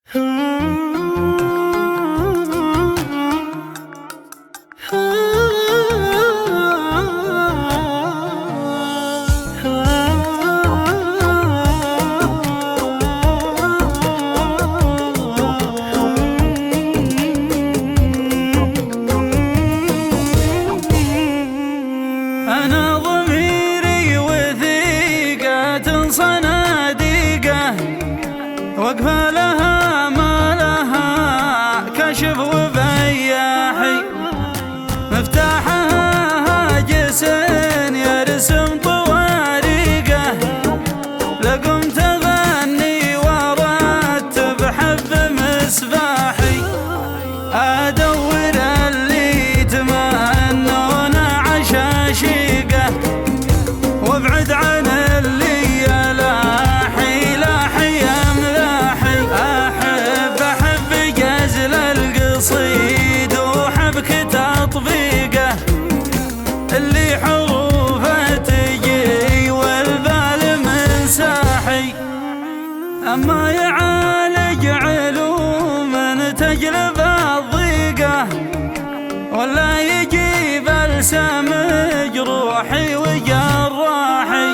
أنا ضميري وثيقة صناديقة وقفة لها ما لها كشف وبياحي، مفتاحها هاجس يرسم طواريقه، لقمت أغني ورتب حب مسباحي، أدور اللي يتمنون عشاشيقه وابعد عن اللي لاحي لاحي املاحي، أحب جزل القصيد وحبك تطبيقه اللي حروفه تجي والبال منساحي، أما يعالج علوم تجلب الضيقة ولا يجيب ألسام جروحي وجراحي،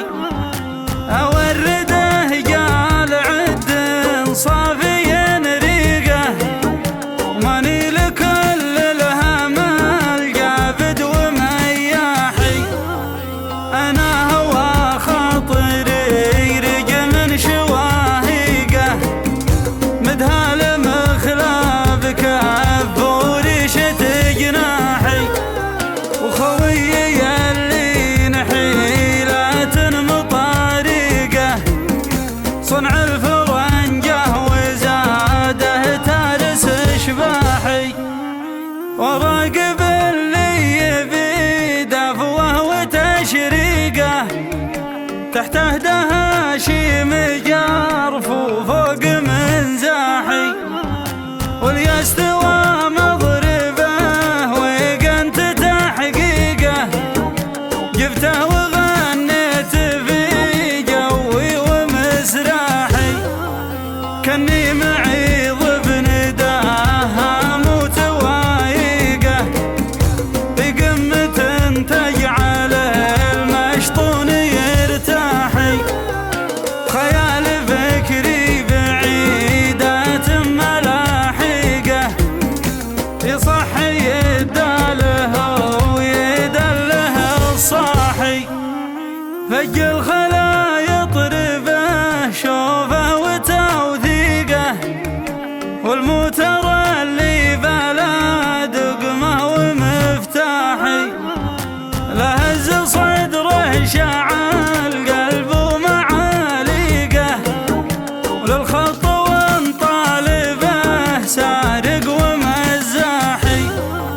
أورده قال عد صافي ريقه وماني لكل الهم الجابد ومياحي، أنا هوى خاطري رج من شواهيقه مدهال مخلاب كف وريشة جناحي، وخويي اللي نحيلة مطاريقه صنع الفرنجة وزاده تارس شباحي، وراقب اللي يبي دفوه وتشريقه تحته دهاشيم جرف وفوق منزاحي، وليستوى مضربه وقنت تحقيقه جبته وغنيت في جوي ومسراحي، كني معيض بنداها متوايقه بقمة تجعل المشطون يرتاحي، خيال فكري بعيدات ملاحقه يصحي يداله ويدله الصاحي، فج الخلا يطربه شوفه وتوثيقه والموتر اللي بلا دقمه ومفتاحي، لهز صدره شعل قلبه معاليقه وللخط وانطالبه سارق ومزاحي،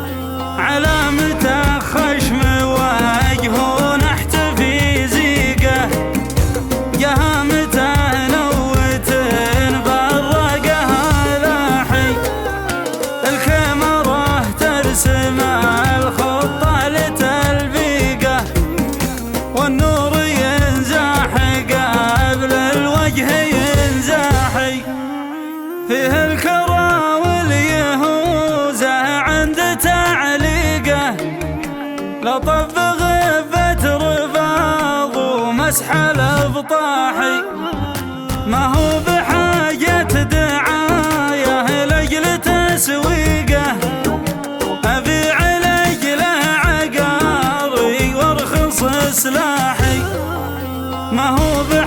علامته خشم وجهه نحت في زيقه جهامته نوت برقها لاحي، الكاميرا ترسم الخطة لتلبيقه والنور ينزاح قبل الوجه ينزاحي، فيه الكرى واليهوزة عند تعليقه لطف غفة رفاض ومسح الابطاحي، ما هو بحاجة دعاية لأجل تسويقه أبيع لأجله عقاري وارخص سلاحي، ما هو